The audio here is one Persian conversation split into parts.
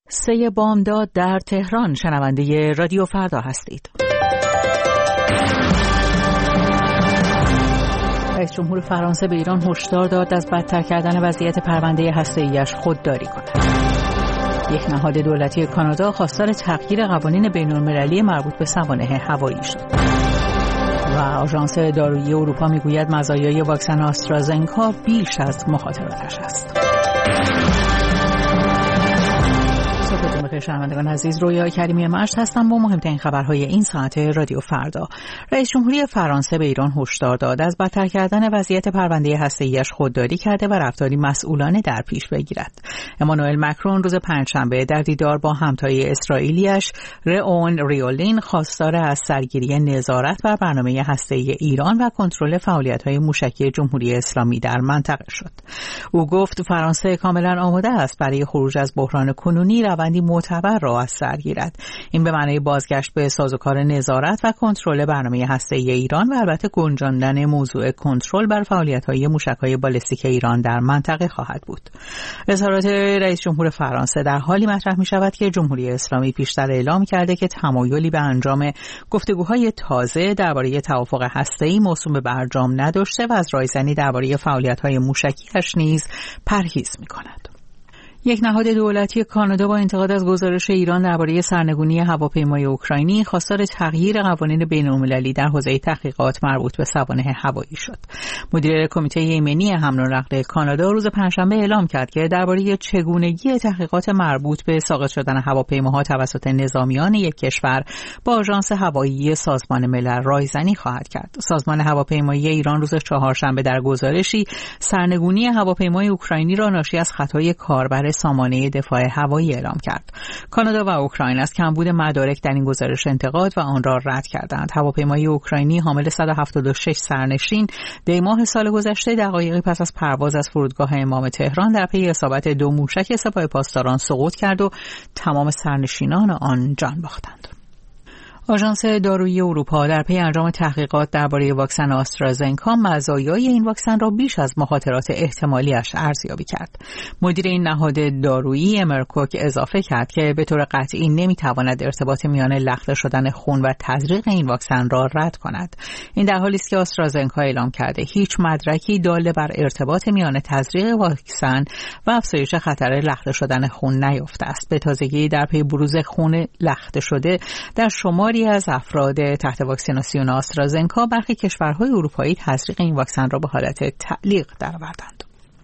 سه بامداد در تهران. شنونده رادیو فردا هستید. رئیس جمهور فرانسه به ایران هشدار داد از بدتر کردن وضعیت پرونده هسته‌ای‌اش خودداری کند. یک نهاد دولتی کانادا خواستار تغییر قوانین بین‌المللی مربوط به سوانح هوایی شد. و آژانس دارویی اروپا میگوید مزایای واکسن آسترازنکا بیش از مخاطراتش است. شنوندگان عزیز، رویا کریمی مشت هستم با مهمترین خبرهای این ساعت رادیو فردا. رئیس جمهوری فرانسه به ایران هشدار داد از بدتر کردن وضعیت پرونده هسته‌ای‌اش خودداری کرده و رفتاری مسئولانه در پیش بگیرد. امانوئل مکرون روز پنجشنبه در دیدار با همتای اسرائیلیش رئون ریولین خواستار از سرگیری نظارت بر برنامه هسته‌ای ایران و کنترل فعالیت‌های موشکی جمهوری اسلامی در منطقه شد. او گفت فرانسه کاملا آماده است برای خروج از بحران کنونی روندی معتبر را از سر گیرد. این به معنای بازگشت به سازوکار نظارت و کنترل برنامه هسته‌ای ایران و البته گنجاندن موضوع کنترل بر فعالیت‌های موشک‌های بالستیک ایران در منطقه خواهد بود. اظهارات رئیس جمهور فرانسه در حالی مطرح می‌شود که جمهوری اسلامی پیشتر اعلام کرده که تمایلی به انجام گفتگوهای تازه درباره توافق هسته‌ای موسوم به برجام نداشته و از رایزنی درباره فعالیت‌های موشکی‌اش نیز پرهیز می‌کند. یک نهاد دولتی کانادا با انتقاد از گزارش ایران درباره سرنگونی هواپیمای اوکراینی خواستار تغییر قوانین بین‌المللی در حوزه تحقیقات مربوط به سوانح هوایی شد. مدیر کمیته ایمنی حمل و نقل کانادا روز پنجشنبه اعلام کرد که درباره چگونگی تحقیقات مربوط به ساقط شدن هواپیماها توسط نظامیان یک کشور با آژانس هوایی سازمان ملل رایزنی خواهد کرد. سازمان هواپیمایی ایران روز چهارشنبه در گزارشی سرنگونی هواپیمای اوکراینی را ناشی از خطای کاربر سامانه دفاع هوایی اعلام کرد. کانادا و اوکراین از کمبود مدارک در این گزارش انتقاد و آن را رد کردند. هواپیمای اوکراینی حامل 176 سرنشین دی ماه سال گذشته دقایقی پس از پرواز از فرودگاه امام تهران در پی اصابت دو موشک سپاه پاسداران سقوط کرد و تمام سرنشینان آن جان باختند. آژانس دارویی اروپا در پی انجام تحقیقات درباره واکسن آسترازنکا مزایای این واکسن را بیش از مخاطرات احتمالی‌اش ارزیابی کرد. مدیر این نهاد دارویی امرکوک اضافه کرد که به طور قطعی نمی‌تواند ارتباط میان لخته شدن خون و تزریق این واکسن را رد کند. این در حالی است که آسترازنکا اعلام کرده هیچ مدرکی دال بر ارتباط میان تزریق واکسن و افزایش خطر لخته شدن خون نیافته است. به تازگی در پی بروز خون لخته شده در شمال از افراد تحت واکسیناسیون آسترازنکا برخی کشورهای اروپایی تزریق این واکسن را به حالت تعلیق درآوردند.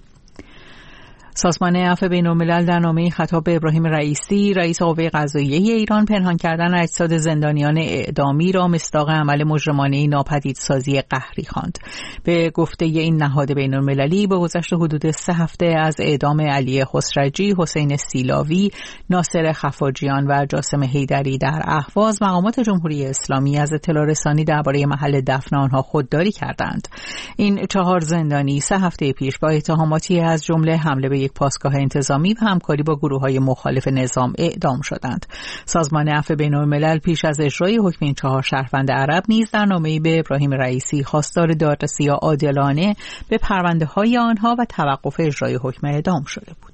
سازمان عفو بین‌الملل در نامه‌ای خطاب به ابراهیم رئیسی رئیس قوه قضاییه ایران پنهان کردن اجساد زندانیان اعدامی را مصداق عمل مجرمانه ناپدیدسازی قهری خواند. به گفته این نهاد بین‌المللی به گذشت حدود 3 هفته از اعدام علی خسرجی، حسین سیلاوی، ناصر خفاجیان و جاسم حیدری در اهواز مقامات جمهوری اسلامی از اطلاع رسانی درباره محل دفن آنها خودداری کردند. این 4 زندانی 3 هفته پیش با اتهاماتی از جمله حمله به یک پاسگاه انتظامی و همکاری با گروه‌های مخالف نظام اعدام شدند. سازمان عفو بین‌الملل پیش از اجرای حکم این 4 شهروند عرب نیز در نامه‌ای به ابراهیم رئیسی خواستار دادرسی عادلانه به پرونده‌های آنها و توقف اجرای حکم اعدام شده بود.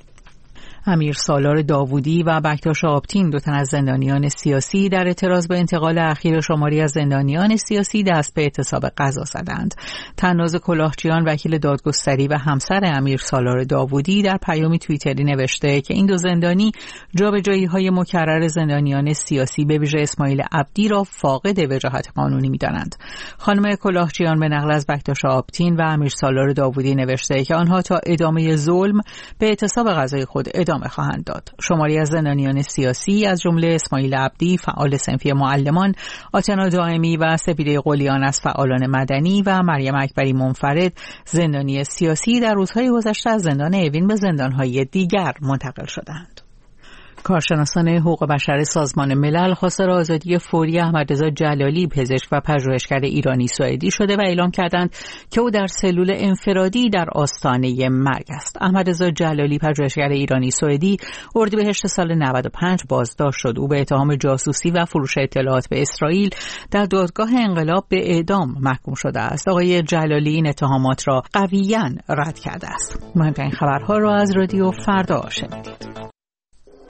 امیر سالار داوودی و بکتاش آبتین، 2 تن از زندانیان سیاسی، در اعتراض به انتقال اخیر شماری از زندانیان سیاسی دست به اعتصاب غذا زدند. تناز کلاهچیان، وکیل دادگستری و همسر امیر سالار داوودی در پیامی توییتری نوشته که این 2 زندانی جابجایی‌های مکرر زندانیان سیاسی به ویژه اسماعیل عبدی را فاقد وجاهت قانونی می‌دانند. خانم کلاهچیان به نقل از بکتاش آبتین و امیر سالار داوودی نوشته که آنها تا ادامه ظلم به اعتصاب غذای خود ادامه خواهند داد. شماری از زندانیان سیاسی از جمله اسماعیل عبدی، فعال صنفی معلمان، آتنا دائمی و سپیده قلیان از فعالان مدنی و مریم اکبری منفرد، زندانی سیاسی، در روزهای گذشته از زندان اوین به زندانهای دیگر منتقل شدند. کارشناسان حقوق بشر سازمان ملل خواستار آزادی فوری احمدرضا جلالی، پزشک و پژوهشگر ایرانی سوئدی شده و اعلام کردند که او در سلول انفرادی در آستانه مرگ است. احمدرضا جلالی، پژوهشگر ایرانی سوئدی، اردیبهشت سال 95 بازداشت شد. او به اتهام جاسوسی و فروش اطلاعات به اسرائیل در دادگاه انقلاب به اعدام محکوم شده است. آقای جلالی این اتهامات را قویاً رد کرده است. مهمترین خبرها را از رادیو فردا شنیدید.